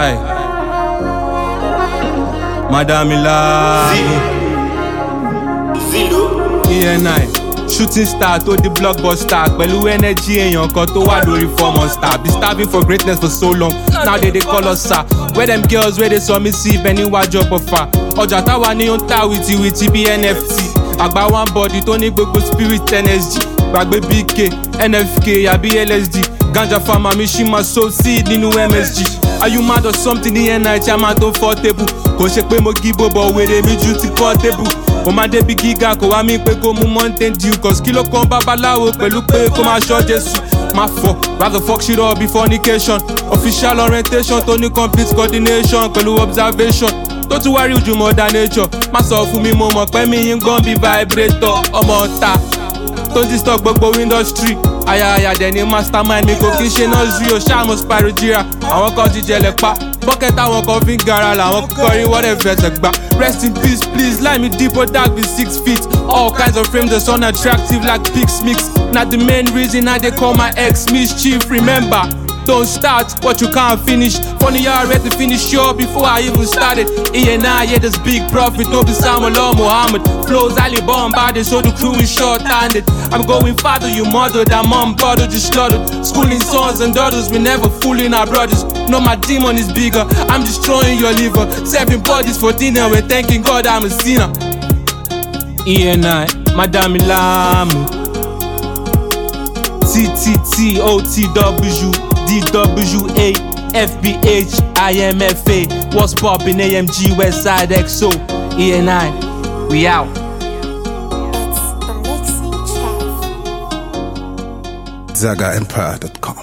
Aye. Madam Ila ENI shooting star to the blockbuster pẹ̀lú energy èèyàn kan tó wà lórí 4 monster. Be starving for greatness for so long, now they call us sir. Where them girls where they submissive anywhere job offer. Ọjà táwa ní ó ń ta wìtìwìtì bí NFT. Àgbà one body tó ní gbogbo spirit NSG. Gbàgbé BK, NFK àbí LSD. Ganja farmer mi ṣì máa sow seed nínú MSG. Are you mad or something ní NI chairman tó fọ́ table? Kò ṣe pé mo gíbo bọ̀ wèrè mi ju ti portable. Kò má débi gíga kò wá mí pé kó mú Mountain Dew. Cause kí ló kan babaláwo pẹ̀lú pé kó máa ṣọ́ Jésù. Má fọ̀, rather fuck shit up before fornication. Official orientation tó ní complete coordination pẹ̀lú observation. Tó tún wá rí ojú mother nature. Má sọ fún mi mo mọ̀ pé mi yín gan bí vibrator. Ọmọ ọ̀tá tó ti stock gbogbo industry. Àyà dẹ̀ ni mastermind mi kò kí ṣe nursery o ṣáàmù spirogyra. Àwọn kan ti jẹlẹ̀ pa. Bucket àwọn kan fi ń gara làwọn kọrin wọ́n dẹ̀ fẹsẹ̀ gbà. Rest in peace please, lie me deep or dark be 6 feet. All kinds of frames that's unattractive like pics mix. Not the main reason I they call my ex mischief. Remember, don't start what you can't finish. Funny how I read to finish sure before I even started. ENI, yeah, there's big profit. No be Samuel or Muhammad. Flows Ali bombarded, so the crew is short-handed. I'm going farther, you mother, that mom brother just slaughtered. Schooling sons and daughters, we never fooling our brothers. No, my demon is bigger. I'm destroying your liver. Serving bodies for dinner. We're thanking God I'm a sinner. ENI, Madam Ilamu. TTTOTW. DWA, FBH, IMFA, what's poppin' AMG, Westside XO, ENI, we out. ZagaEmpire.com